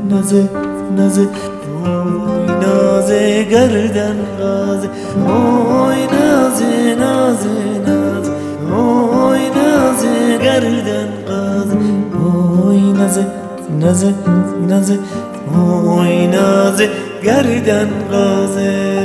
نازه نازه وای نازه گردن غازه وای نازه نازه نازه وای نازه گردن غازه وای نازه نازه نازه وای نازه گردن غازه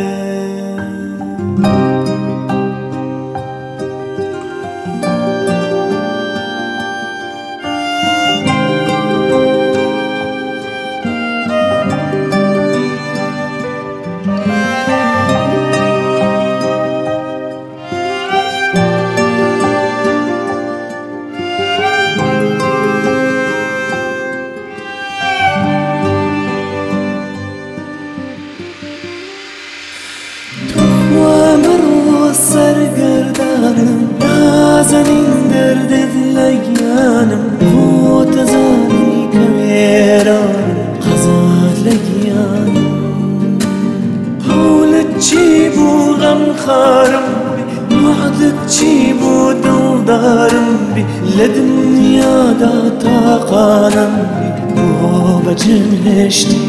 سرگردانم نازنین درد لگیانم بو تزانی کمیرانم خزاد لگیانم حولت چی بو غم خارم بی وعدت چی بو دلدارم بی لدنیا دا طاقانم بی بو بجمشتی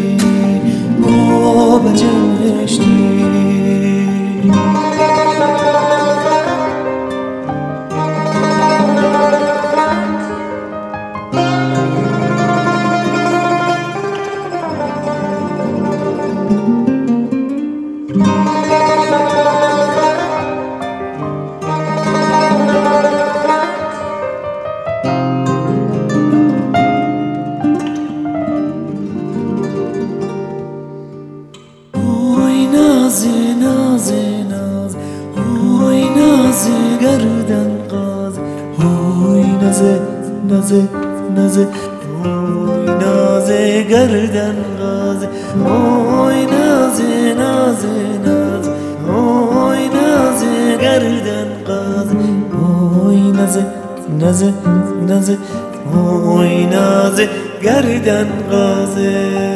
بو بجمشتی نازه نازه نازه وای نازه گردن غازه وای نازه نازه نازه وای نازه گردن غازه وای نازه نازه نازه وای نازه گردن غازه وای نازه نازه نازه وای نازه گردن غازه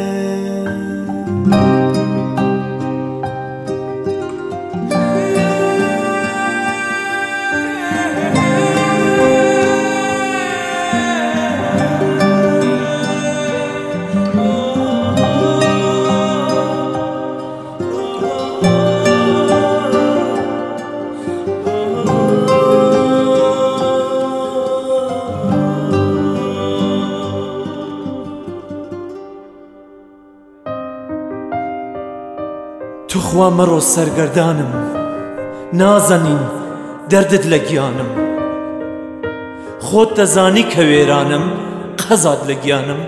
تو خوا مرۆ سەرگەردانم نازەنین دەردت لە گیانم خۆت دەزانی کە وێرانم قەزات لە گیانم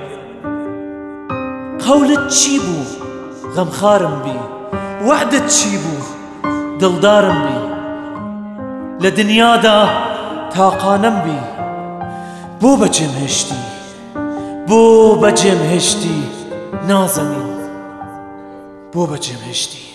قەولت چی بوو غەمخارم بی وعدت چی بوو دڵدارم بی لە دنیادا تاقانم بی بۆ بەجێم هێشتی بۆ بەجێم هێشتی نازەنین بۆ بەجێم هێشتی